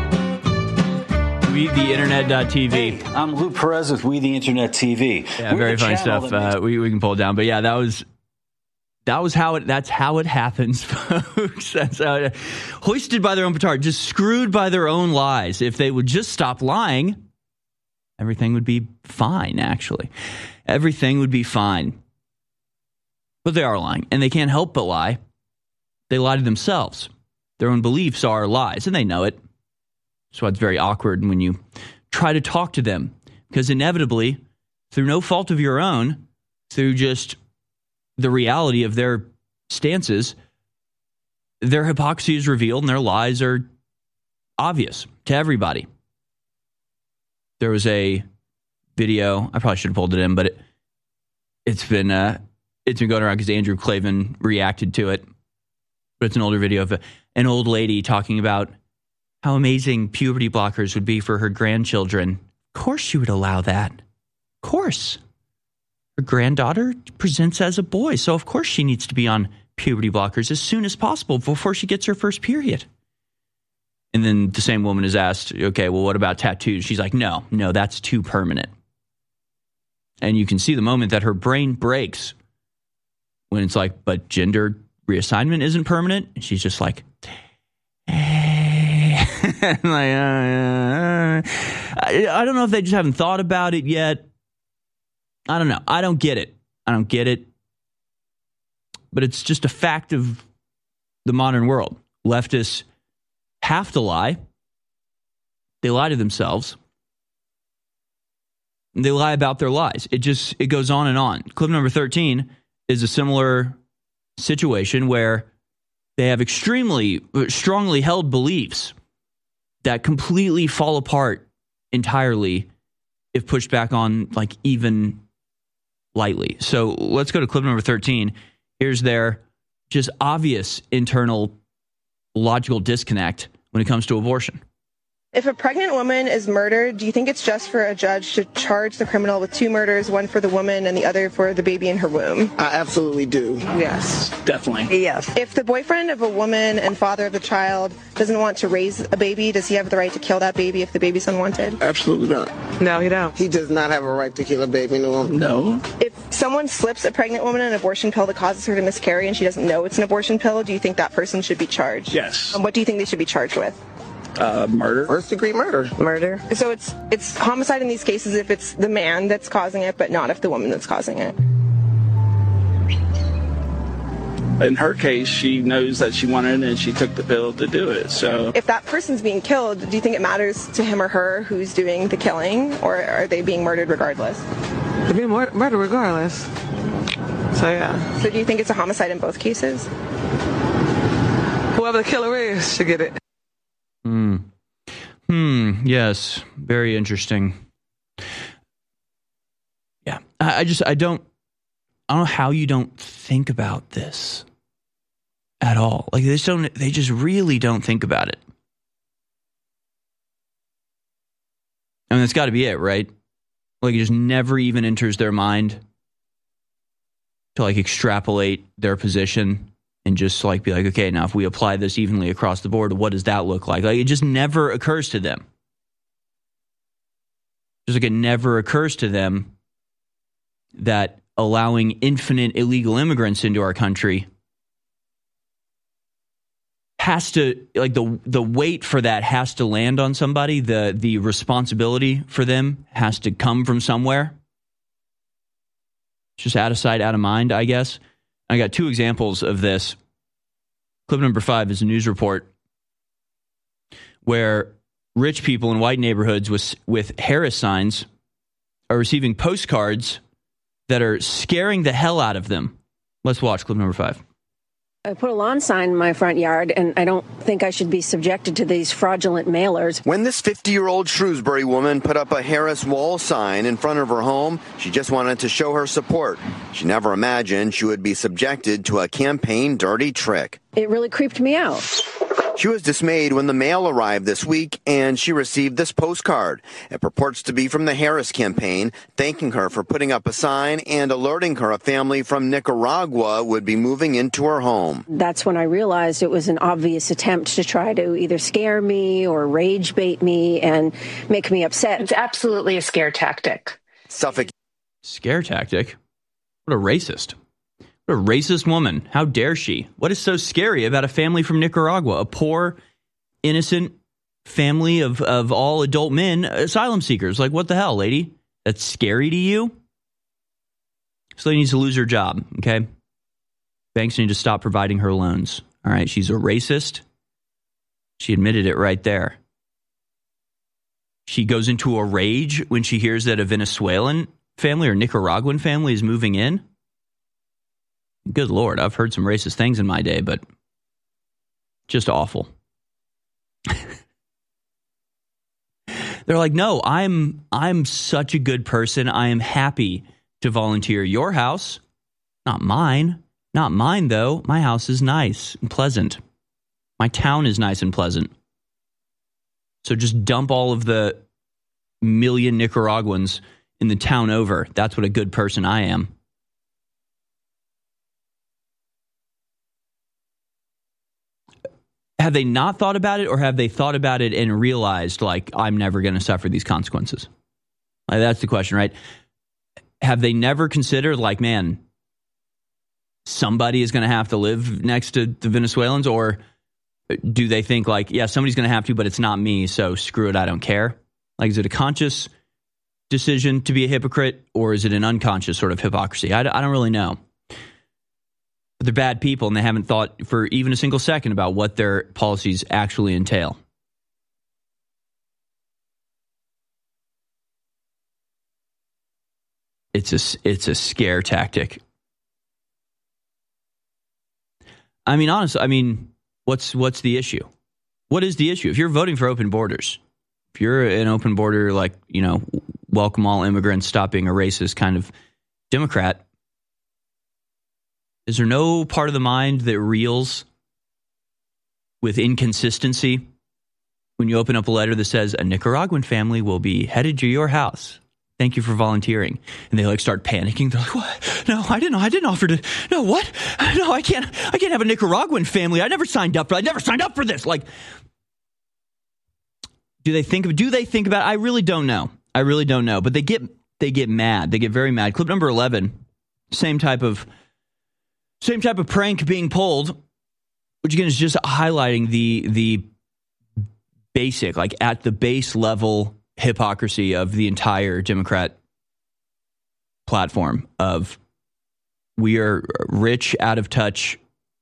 We the Internet dot T V. Hey, I'm Lou Perez with We the Internet T V. Yeah, We're very funny stuff. Makes- Uh, we we can pull it down, but yeah, that was that was how it. That's how it happens, folks. That's how it, hoisted by their own petard, just screwed by their own lies. If they would just stop lying, everything would be fine. Actually, everything would be fine. But they are lying, and they can't help but lie. They lie to themselves. Their own beliefs are lies, and they know it. So it's very awkward when you try to talk to them, because inevitably, through no fault of your own, through just the reality of their stances, their hypocrisy is revealed and their lies are obvious to everybody. There was a video, I probably should have pulled it in, but it, it's been uh, it's been going around because Andrew Klavan reacted to it. But it's an older video of a, an old lady talking about how amazing puberty blockers would be for her grandchildren. Of course she would allow that. Of course. Her granddaughter presents as a boy, so of course she needs to be on puberty blockers as soon as possible before she gets her first period. And then the same woman is asked, okay, well, what about tattoos? She's like, no, no, that's too permanent. And you can see the moment that her brain breaks when it's like, but gender reassignment isn't permanent. And she's just like, hey. like, uh, uh. I, I don't know if they just haven't thought about it yet. I don't know. I don't get it. I don't get it. But it's just a fact of the modern world. Leftists have to lie. They lie to themselves. They lie about their lies. It just, it goes on and on. Clip number thirteen is a similar situation where they have extremely strongly held beliefs that completely fall apart entirely if pushed back on, like, even lightly. So let's go to clip number thirteen. Here's their just obvious internal logical disconnect when it comes to abortion. If a pregnant woman is murdered, do you think it's just for a judge to charge the criminal with two murders, one for the woman and the other for the baby in her womb? I absolutely do. Yes. Definitely. Yes. If the boyfriend of a woman and father of the child doesn't want to raise a baby, does he have the right to kill that baby if the baby's unwanted? Absolutely not. No, he don't. He does not have a right to kill a baby, no. No. If someone slips a pregnant woman an abortion pill that causes her to miscarry and she doesn't know it's an abortion pill, do you think that person should be charged? Yes. And what do you think they should be charged with? Uh, murder. First degree murder. Murder. So it's it's homicide in these cases if it's the man that's causing it, but not if the woman that's causing it. In her case, she knows that she wanted it and she took the pill to do it. So if that person's being killed, do you think it matters to him or her who's doing the killing, or are they being murdered regardless? They're being mur- murdered regardless. So yeah. So do you think it's a homicide in both cases? Whoever the killer is should get it. Hmm. Hmm. Yes. Very interesting. Yeah. I, I just, I don't, I don't know how you don't think about this at all. Like, they just don't, they just really don't think about it. I mean, that's got to be it, right? Like, it just never even enters their mind to, like, extrapolate their position and just, like, be like, okay, now if we apply this evenly across the board, what does that look like? Like, it just never occurs to them. Just like it never occurs to them that allowing infinite illegal immigrants into our country has to, like, the the weight for that has to land on somebody. The the responsibility for them has to come from somewhere. It's just out of sight, out of mind, I guess. I got two examples of this. Clip number five is a news report where rich people in white neighborhoods with, with Harris signs are receiving postcards that are scaring the hell out of them. Let's watch clip number five. I put a lawn sign in my front yard, and I don't think I should be subjected to these fraudulent mailers. When this fifty-year-old Shrewsbury woman put up a Harris wall sign in front of her home, she just wanted to show her support. She never imagined she would be subjected to a campaign dirty trick. It really creeped me out. She was dismayed when the mail arrived this week and she received this postcard. It purports to be from the Harris campaign, thanking her for putting up a sign and alerting her a family from Nicaragua would be moving into her home. That's when I realized it was an obvious attempt to try to either scare me or rage bait me and make me upset. It's absolutely a scare tactic. Suffolk. Scare tactic? What a racist. What a racist woman. How dare she? What is so scary about a family from Nicaragua? A poor, innocent family of, of all adult men, asylum seekers. Like, what the hell, lady? That's scary to you? This lady needs to lose her job, okay? Banks need to stop providing her loans. All right, she's a racist. She admitted it right there. She goes into a rage when she hears that a Venezuelan family or Nicaraguan family is moving in. Good Lord, I've heard some racist things in my day, but just awful. They're like, no, I'm I'm such a good person. I am happy to volunteer your house. Not mine. Not mine, though. My house is nice and pleasant. My town is nice and pleasant. So just dump all of the million Nicaraguans in the town over. That's what a good person I am. Have they not thought about it, or have they thought about it and realized, like, I'm never going to suffer these consequences? Like, that's the question, right? Have they never considered, like, man, somebody is going to have to live next to the Venezuelans? Or do they think, like, yeah, somebody's going to have to, but it's not me, so screw it, I don't care? Like, is it a conscious decision to be a hypocrite, or is it an unconscious sort of hypocrisy? I, I don't really know. But they're bad people, and they haven't thought for even a single second about what their policies actually entail. It's a, it's a scare tactic. I mean, honestly, I mean, what's what's the issue? What is the issue? If you're voting for open borders, if you're an open border, like, you know, welcome all immigrants, stop being a racist kind of Democrat, is there no part of the mind that reels with inconsistency when you open up a letter that says a Nicaraguan family will be headed to your house? Thank you for volunteering. And they like start panicking. They're like, what? No, I didn't know. I didn't offer to. No, what? No, I can't. I can't have a Nicaraguan family. I never signed up for. I never signed up for this. Like, do they think of? Do they think about? I really don't know. I really don't know. But they get they get mad. They get very mad. Clip number eleven. Same type of. Same type of prank being pulled, which again is just highlighting the the basic, like at the base level hypocrisy of the entire Democrat platform of we are rich, out of touch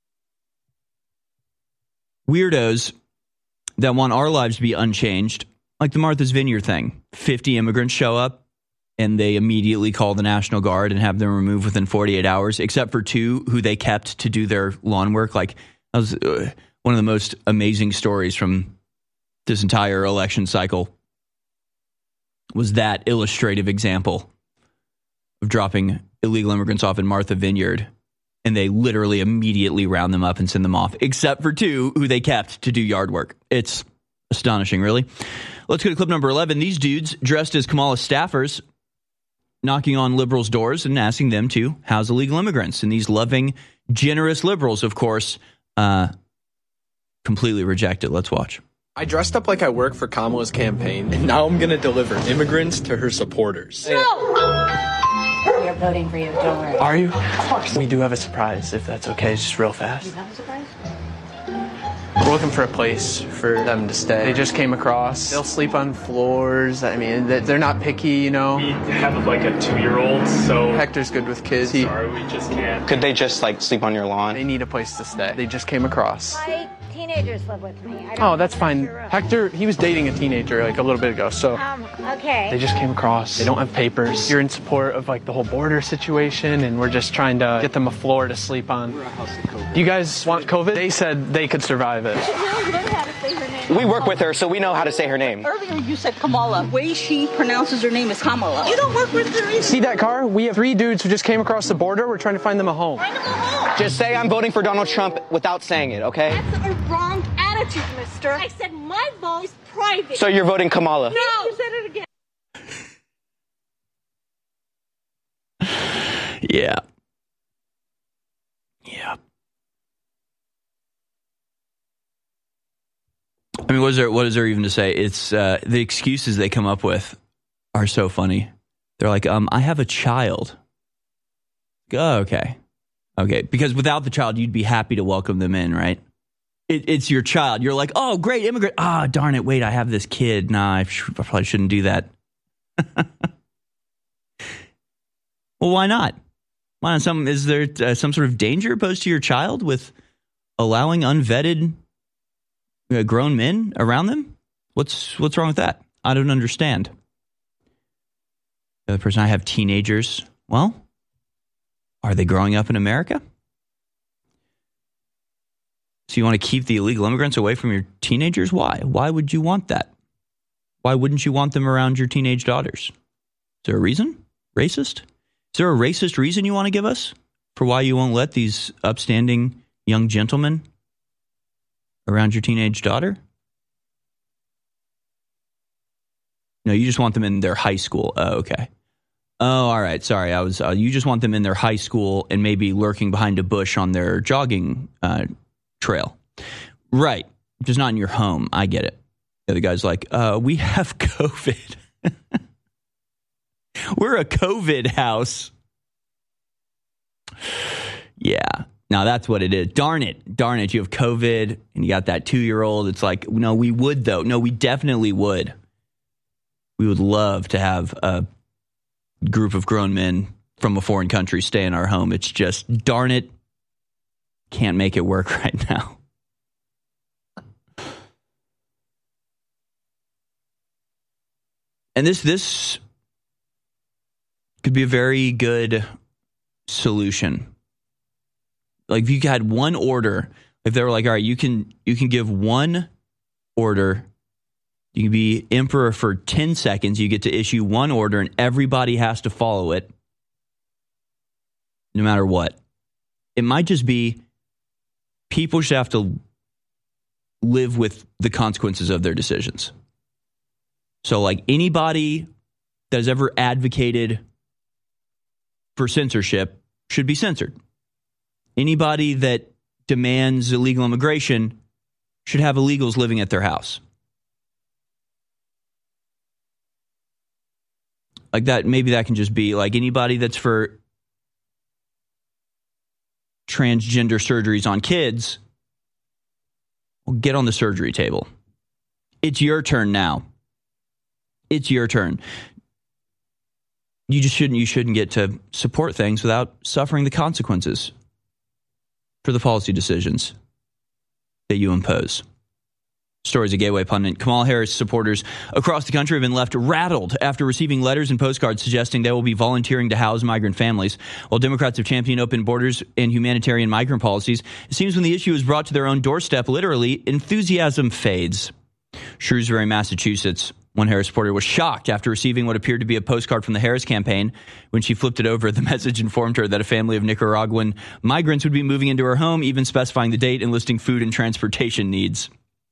weirdos that want our lives to be unchanged, like the Martha's Vineyard thing. fifty immigrants show up and they immediately call the National Guard and have them removed within forty-eight hours, except for two who they kept to do their lawn work. Like, that was uh, one of the most amazing stories from this entire election cycle, was that illustrative example of dropping illegal immigrants off in Martha Vineyard, and they literally immediately round them up and send them off, except for two who they kept to do yard work. It's astonishing, really. Let's go to clip number eleven. These dudes dressed as Kamala staffers knocking on liberals' doors and asking them to house illegal immigrants. And these loving, generous liberals, of course, uh, completely reject it. Let's watch. I dressed up like I work for Kamala's campaign, and now I'm going to deliver immigrants to her supporters. We are voting for you, don't worry. Are you? Of course. We do have a surprise, if that's okay, just real fast. You have a surprise? We're looking for a place for them to stay. They just came across. They'll sleep on floors. I mean, they're not picky, you know. We have like a two-year-old, so... Hector's good with kids. He... Sorry, we just can't. Could they just, like, sleep on your lawn? They need a place to stay. They just came across. My teenagers live with me. I don't oh, that's fine. Hector, he was dating a teenager, like, a little bit ago, so... Um, okay. They just came across. They don't have papers. You're in support of, like, the whole border situation, and we're just trying to get them a floor to sleep on. We're a house of COVID. You guys want COVID? They said they could survive it. We work with her, so we know how to say her name. Earlier you said Kamala. The way she pronounces her name is Kamala. You don't work with her either. See that car? We have three dudes who just came across the border. We're trying to find them a home. Find them a home. Just say I'm voting for Donald Trump without saying it, okay? That's a wrong attitude. at you, mister. I said my vote is private. So you're voting Kamala? No. You said it again. Yeah. Yeah. I mean, what is there, what is there even to say? It's uh, the excuses they come up with are so funny. They're like, um, I have a child. Oh, okay. Okay. Because without the child, you'd be happy to welcome them in, right? It, it's your child. You're like, oh, great, immigrant. Ah, darn it. Wait, I have this kid. Nah, I, sh- I probably shouldn't do that. Well, why not? Why not? Some, is there uh, some sort of danger posed to your child with allowing unvetted uh, grown men around them? What's what's wrong with that? I don't understand. The other person, I have teenagers. Well, are they growing up in America? So you want to keep the illegal immigrants away from your teenagers? Why? Why would you want that? Why wouldn't you want them around your teenage daughters? Is there a reason? Racist? Is there a racist reason you want to give us for why you won't let these upstanding young gentlemen around your teenage daughter? No, you just want them in their high school. Oh, okay. Oh, all right. Sorry, I was. Uh, you just want them in their high school and maybe lurking behind a bush on their jogging uh, trail, right? Just not in your home. I get it. The other guy's like, uh, we have COVID. We're a COVID house. Yeah. Now that's what it is. Darn it. Darn it. You have COVID and you got that two-year-old. It's like, no, we would, though. No, we definitely would. We would love to have a group of grown men from a foreign country stay in our home. It's just, darn it, can't make it work right now. And this this could be a very good solution. Like if you had one order, if they were like, all right, you can you can give one order, you can be emperor for ten seconds, you get to issue one order and everybody has to follow it, no matter what. It might just be people should have to live with the consequences of their decisions. So like anybody that has ever advocated for censorship should be censored. Anybody that demands illegal immigration should have illegals living at their house. Like that, maybe that can just be like anybody that's for transgender surgeries on kids, well, get on the surgery table. It's your turn now. It's your turn. You just shouldn't, you shouldn't get to support things without suffering the consequences for the policy decisions that you impose. Stories of Gateway Pundit. Kamala Harris supporters across the country have been left rattled after receiving letters and postcards suggesting they will be volunteering to house migrant families. While Democrats have championed open borders and humanitarian migrant policies, it seems when the issue is brought to their own doorstep, literally, enthusiasm fades. Shrewsbury, Massachusetts. One Harris supporter was shocked after receiving what appeared to be a postcard from the Harris campaign. When she flipped it over, the message informed her that a family of Nicaraguan migrants would be moving into her home, even specifying the date and listing food and transportation needs.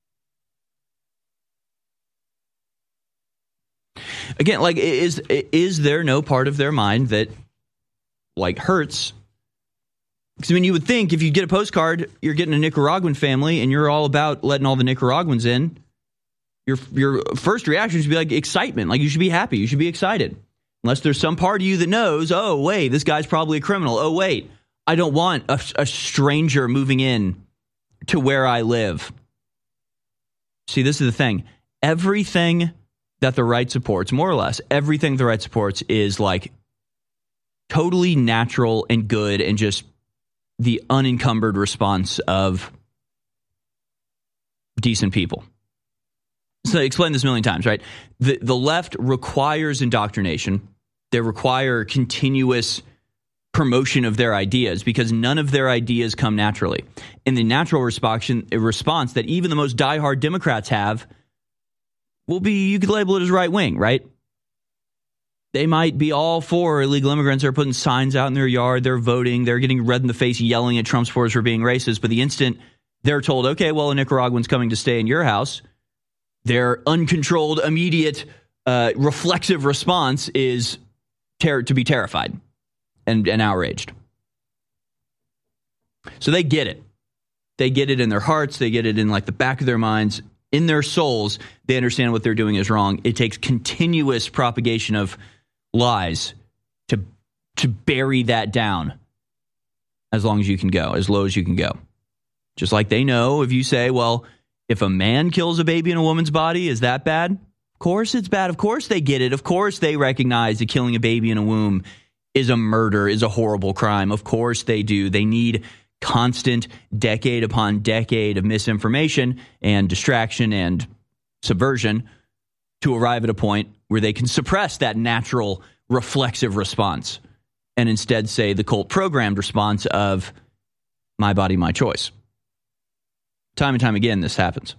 Again, like, is is there no part of their mind that, like, hurts? Because, I mean, you would think if you get a postcard, you're getting a Nicaraguan family, and you're all about letting all the Nicaraguans in, your your first reaction should be, like, excitement. Like, you should be happy. You should be excited. Unless there's some part of you that knows, oh, wait, this guy's probably a criminal. Oh, wait, I don't want a, a stranger moving in to where I live. See, this is the thing. Everything that the right supports, more or less, everything the right supports is like totally natural and good and just the unencumbered response of decent people. So I explained this a million times, right? The, the left requires indoctrination. They require continuous promotion of their ideas because none of their ideas come naturally. And the natural response, response that even the most diehard Democrats have will be, you could label it as right wing, right? They might be all for illegal immigrants. They're putting signs out in their yard. They're voting. They're getting red in the face, yelling at Trump supporters for being racist. But the instant they're told, okay, well, a Nicaraguan's coming to stay in your house. Their uncontrolled, immediate, uh, reflexive response is ter- to be terrified and, and outraged. So they get it. They get it in their hearts. They get it in like the back of their minds. In their souls, they understand what they're doing is wrong. It takes continuous propagation of lies to to bury that down as long as you can go, as low as you can go. Just like they know if you say, well, if a man kills a baby in a woman's body, is that bad? Of course it's bad. Of course they get it. Of course they recognize that killing a baby in a womb is a murder, is a horrible crime. Of course they do. They need constant decade upon decade of misinformation and distraction and subversion to arrive at a point where they can suppress that natural reflexive response and instead say the cult programmed response of my body, my choice. Time and time again, this happens.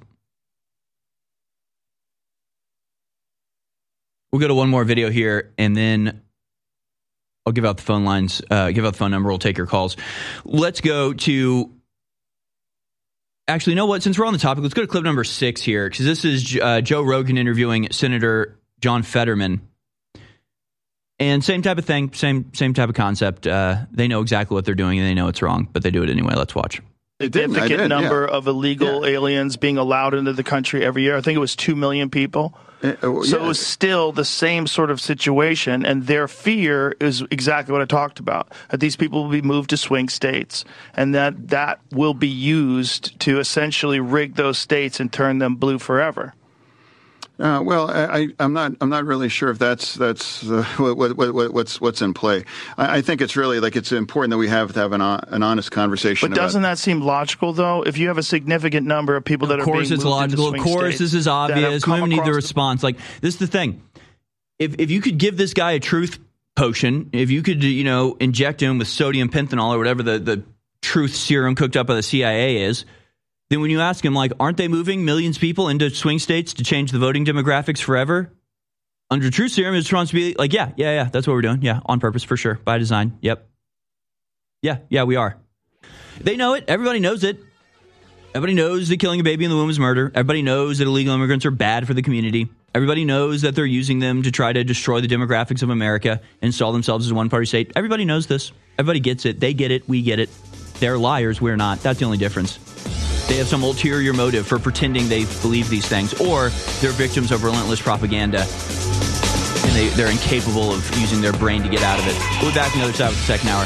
We'll go to one more video here, and then I'll give out the phone lines, uh, give out the phone number. We'll take your calls. Let's go to, actually, you know what? Since we're on the topic, let's go to clip number six here, because this is uh, Joe Rogan interviewing Senator John Fetterman. And same type of thing, same same type of concept. Uh, they know exactly what they're doing, and they know it's wrong, but they do it anyway. Let's watch. Significant did, number yeah. of illegal yeah. aliens being allowed into the country every year. I think it was two million people. Uh, uh, so yeah. it was still the same sort of situation, and their fear is exactly what I talked about, that these people will be moved to swing states, and that that will be used to essentially rig those states and turn them blue forever. Uh, well, I, I'm not. I'm not really sure if that's that's uh, what, what, what, what's what's in play. I, I think it's really like it's important that we have to have an, an honest conversation. But doesn't about, that seem logical, though? If you have a significant number of people that are being moved into swing states, of course, it's logical. Of course, this is obvious. We don't need the response. Like this is the thing. If if you could give this guy a truth potion, if you could, you know, inject him with sodium pentanol or whatever the the truth serum cooked up by the C I A is. Then when you ask him, like, aren't they moving millions of people into swing states to change the voting demographics forever? Under Truth Serum, his response to be like, yeah, yeah, yeah, that's what we're doing. Yeah, on purpose, for sure. By design. Yep. Yeah, yeah, we are. They know it. Everybody knows it. Everybody knows that killing a baby in the womb is murder. Everybody knows that illegal immigrants are bad for the community. Everybody knows that they're using them to try to destroy the demographics of America, install themselves as a one-party state. Everybody knows this. Everybody gets it. They get it. We get it. They're liars. We're not. That's the only difference. They have some ulterior motive for pretending they believe these things, or they're victims of relentless propaganda, and they, they're incapable of using their brain to get out of it. We'll be back on the other side with the second hour.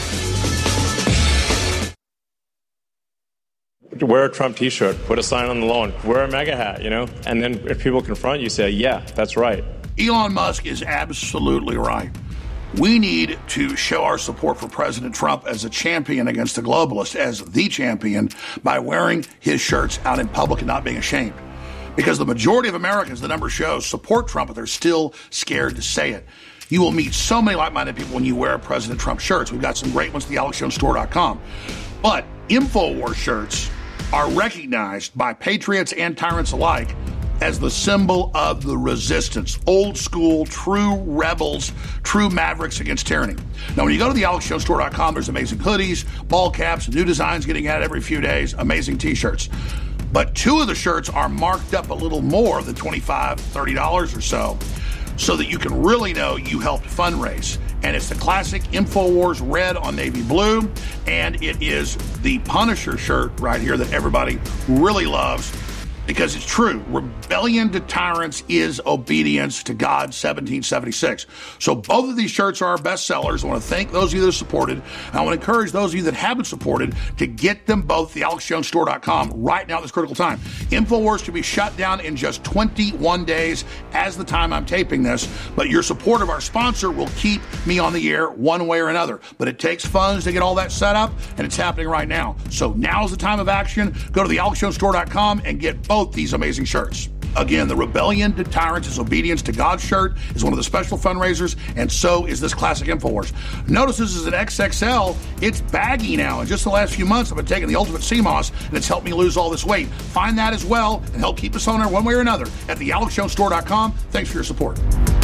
Wear a Trump t-shirt, put a sign on the lawn, wear a MAGA hat, you know? And then if people confront you, say, yeah, that's right. Elon Musk is absolutely right. We need to show our support for President Trump as a champion against the globalists, as the champion, by wearing his shirts out in public and not being ashamed. Because the majority of Americans, the number shows, support Trump, but they're still scared to say it. You will meet so many like-minded people when you wear President Trump shirts. We've got some great ones at the alex jones store dot com. But InfoWars shirts are recognized by patriots and tyrants alike as the symbol of the resistance. Old school, true rebels, true mavericks against tyranny. Now, when you go to the alex jones store dot com, there's amazing hoodies, ball caps, new designs getting added every few days, amazing t-shirts. But two of the shirts are marked up a little more than twenty-five dollars, thirty dollars or so, so that you can really know you helped fundraise. And it's the classic InfoWars red on navy blue, and it is the Punisher shirt right here that everybody really loves. Because it's true, rebellion to tyrants is obedience to God, seventeen seventy-six. So both of these shirts are our best sellers. I want to thank those of you that have supported. And I want to encourage those of you that haven't supported to get them both at the alex jones store dot com right now at this critical time. InfoWars to be shut down in just twenty-one days as the time I'm taping this. But your support of our sponsor will keep me on the air one way or another. But it takes funds to get all that set up, and it's happening right now. So now's the time of action. Go to the alex jones store dot com and get both Both these amazing shirts. Again, the Rebellion to Tyrants is Obedience to God shirt is one of the special fundraisers, and so is this classic InfoWars. Notice this is an X X L. It's baggy now. In just the last few months, I've been taking the Ultimate C M O S, and it's helped me lose all this weight. Find that as well, and help keep us on air one way or another at the alex jones store dot com. Thanks for your support.